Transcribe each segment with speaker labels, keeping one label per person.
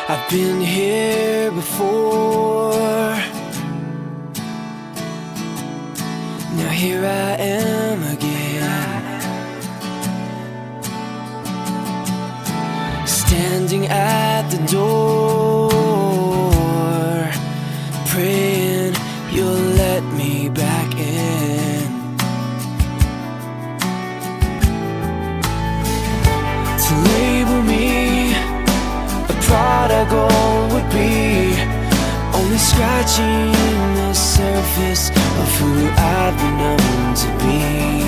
Speaker 1: I've been here before. Now here I am again, standing at the door, praying you'll let me back in. To label me a prodigal would be only scratching the surface of who I've been known to be.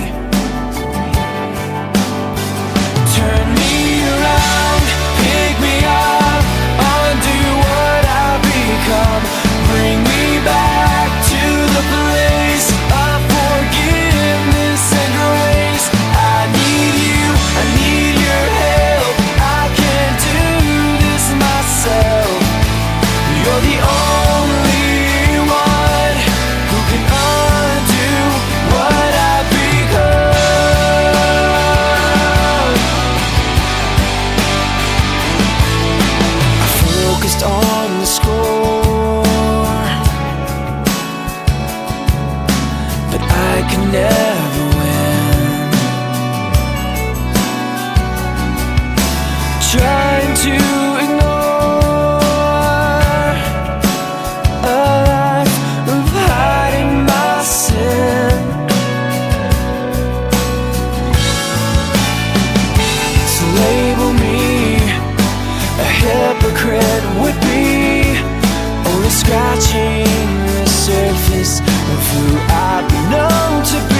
Speaker 1: Turn me around, pick me up, undo what I've become. Bring me back to the place of forgiveness and grace. I need you, I need your help. I can't do this myself. You're the only one who can undo what I've become. I focused on the score, but I can never win. Trying to ignore a life of hiding my sin. To label me a hypocrite would be only scratching the surface of who I've been known to be.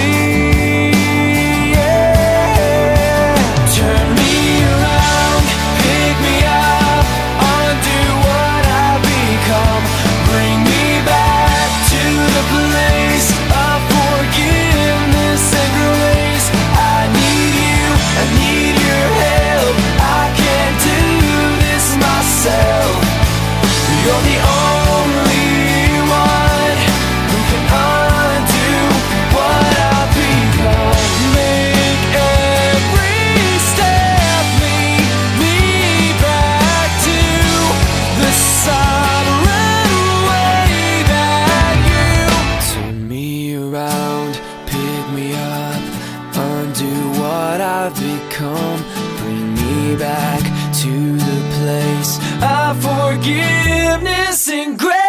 Speaker 1: Yeah. Turn me around, pick me up, undo what I've become. Bring me back to the place of forgiveness and grace. I need you, I need your help. I can't do this myself. You're the only one who can undo what I've become. Make every step lead me back to the sovereign way that you turn me around, pick me up, undo what I've become. Bring me back to the place of forgiveness and grace.